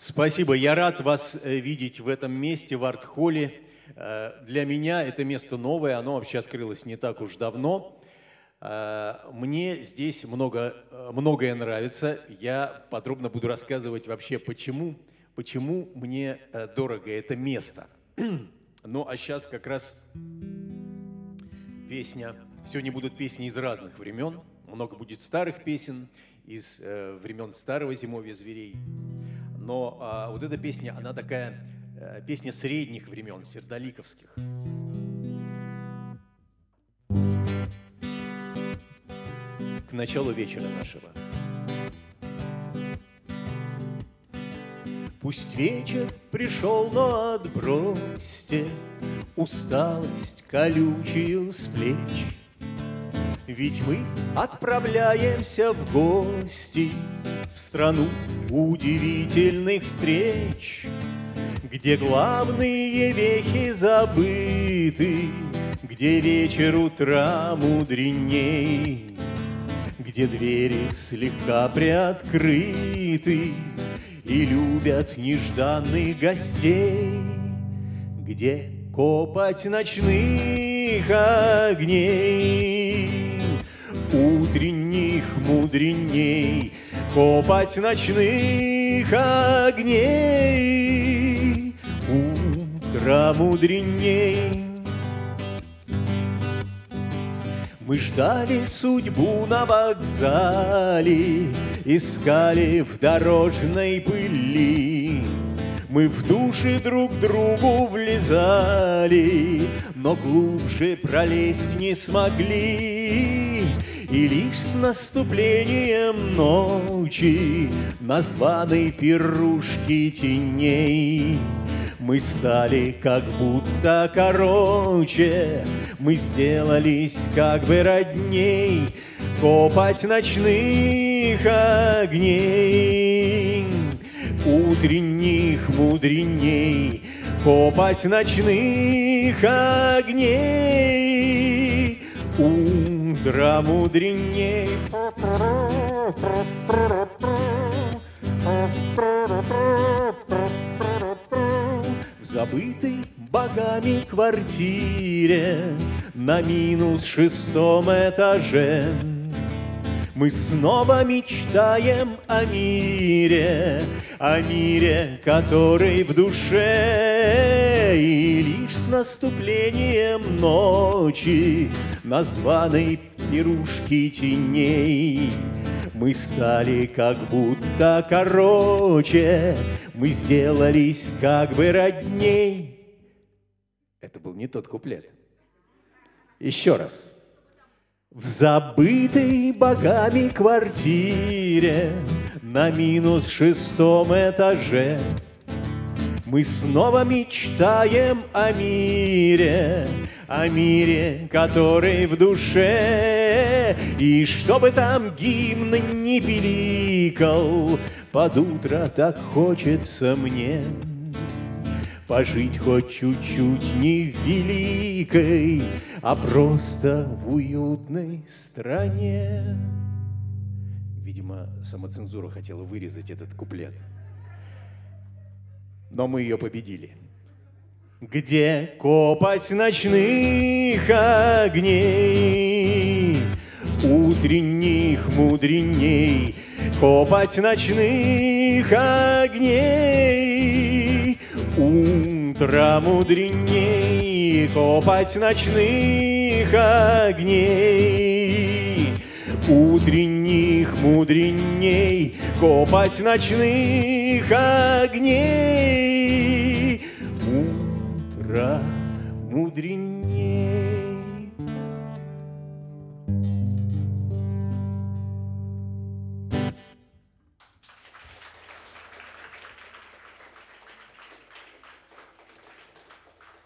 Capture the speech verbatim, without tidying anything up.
Спасибо. Я рад вас э, видеть в этом месте, в арт-холле. Э, Для меня это место новое, оно вообще открылось не так уж давно. Э, Мне здесь много, э, многое нравится. Я подробно буду рассказывать вообще, почему, почему мне э, дорого это место. Ну, а сейчас как раз песня. Сегодня будут песни из разных времен. Много будет старых песен из э, времен старого зимовья зверей. Но а, вот эта песня, она такая э, песня средних времен, сердоликовских. К началу вечера нашего. Пусть вечер пришел, но отбросьте усталость колючую с плеч. Ведь мы отправляемся в гости в страну удивительных встреч, где главные вехи забыты, где вечер утра мудреней, где двери слегка приоткрыты и любят нежданных гостей, где копоть ночных огней утренних мудреней, копоть ночных огней утро мудреней. Мы ждали судьбу на вокзале, искали в дорожной пыли. Мы в души друг другу влезали, но глубже пролезть не смогли. И лишь с наступлением ночи на званой пирушке теней мы стали как будто короче, мы сделались как бы родней. Копоть ночных огней утренних мудреней, копоть ночных огней утро мудреней. В забытой богами квартире на минус шестом этаже мы снова мечтаем о мире, о мире, который в душе. И лишь с наступлением ночи на званой пирушке теней мы стали как будто короче, мы сделались как бы родней. Это был не тот куплет. Еще раз. В забытой богами квартире на минус шестом этаже мы снова мечтаем о мире, о мире, который в душе. И чтобы там гимн не пиликал, под утро так хочется мне пожить хоть чуть-чуть не в великой, а просто в уютной стране. Видимо, самоцензура хотела вырезать этот куплет. Но мы ее победили. Где копоть ночных огней утренних мудреней, копоть ночных огней утро мудреней, копоть ночных огней утренних мудреней, копоть ночных огней утро мудреней.